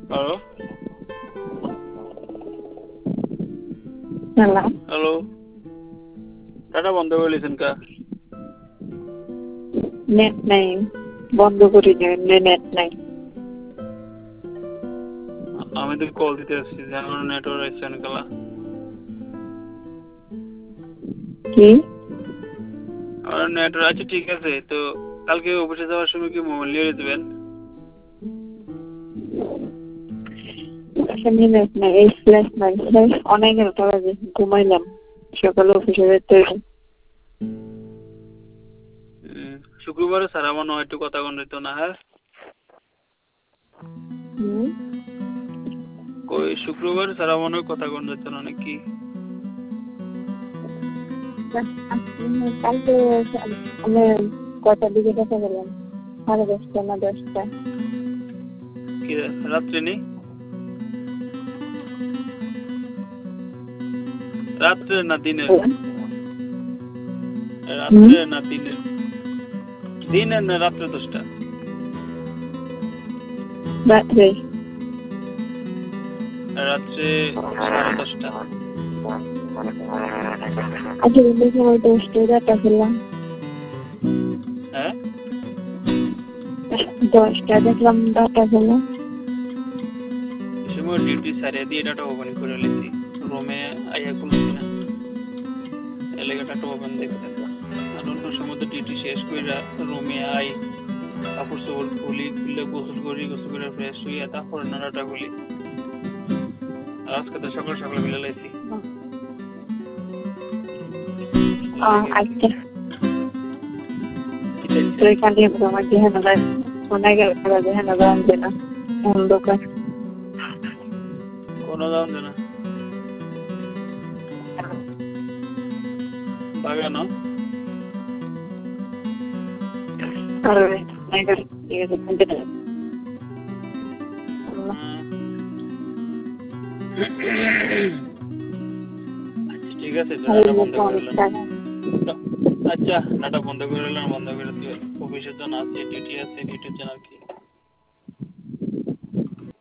hello hello hello data বন্ধ করে লিছেন কা নেট নাই বন্ধ করি নেট নাই আমি তো কল দিতে আসছি যে আমার নেটওয়ার্ক আসছে না কালা কি আমার নেটওয়ার্ক আছে ঠিক আছে তো কালকে অফিসে যাওয়ার সময় কি মোবাইল নিয়ে দেবেন আসলে নেট নাই এই ফ্ল্যাশ নাই ফ্ল্যাশ অনেক বাজে ঘুমাইলাম সকালে অফিসে যেতে শুক্রবারে স্যার আমার নয় একটু কথা কন দিত না হ্যাঁ কই শুক্রবার স্যার আমার কথা কন দিত না নাকি কালকে আমি কটার দিকে দেখা গেলাম 10:30 না 10টা কি রাত্রে নেই রাত্রে না দিনের রাত্রে না দিনের দিনের না রাত্রে 10টা রাত্রে রাত্রে 10:30 আজকে দেখে ওই 10টা ডাটা খেলাম হ্যাঁ 10টা দেখলাম ডাটা খেলাম সময় ডিউটি সারিয়ে দিয়ে ডাটা ওপেন করে লিখি রুমে আইয়া খুলছি না এলাকাটা ওপেন দেখতে আর অন্য সময় তো ডিউটি শেষ করে রুমে আই কাপড় চোপড় খুলে গোসল করে ফ্রেশ হইয়া তারপর ডাটা খুলি আজকে তো সকাল সকাল মিলে লাইছি আচ্ছা তো এখানে আমার যেখানে শোনা গেল যেখানে জানছে না অন্ধকার কোনো জানছে না বাগানো ঠিক আছে ডাটা বন্ধ করে আচ্ছা ডাটা বন্ধ করে অফিসের জন্য আছে ডিউটি আছে ডিউটির জন্য আর কি